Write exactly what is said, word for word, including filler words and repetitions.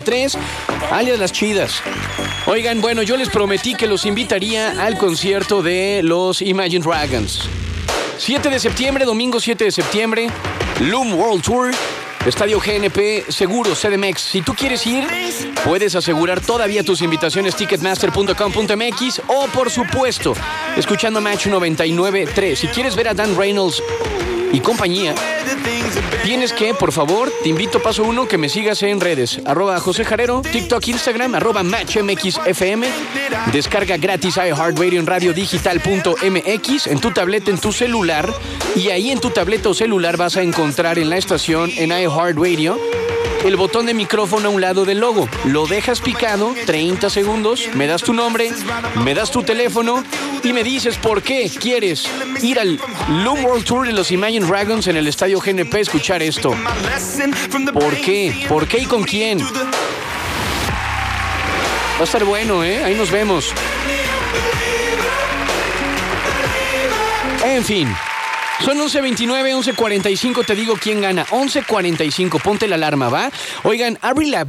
tres, alias Las Chidas. Oigan, bueno, yo les prometí que los invitaría al concierto de los Imagine Dragons. siete de septiembre, domingo siete de septiembre, Loom World Tour, Estadio G N P, Seguros, C D M X. Si tú quieres ir, puedes asegurar todavía tus invitaciones ticketmaster punto com punto m x o, por supuesto, escuchando Match noventa y nueve punto tres. Si quieres ver a Dan Reynolds y compañía, tienes que, por favor, te invito, paso uno, que me sigas en redes. Arroba José Jarero, TikTok, Instagram, arroba MatchMXFM. Descarga gratis iHeartRadio en radio digital punto m x, en tu tableta, en tu celular. Y ahí en tu tableta o celular vas a encontrar en la estación, en iHeartRadio, el botón de micrófono a un lado del logo. Lo dejas picado, treinta segundos, me das tu nombre, me das tu teléfono y me dices por qué quieres ir al Loom World Tour de los Imagine Dragons en el Estadio G N P a escuchar esto. ¿Por qué? ¿Por qué y con quién? Va a estar bueno, ¿eh? Ahí nos vemos. En fin. Son once veintinueve, once cuarenta y cinco, te digo quién gana. once cuarenta y cinco, ponte la alarma, ¿va? Oigan, Avril Lavigne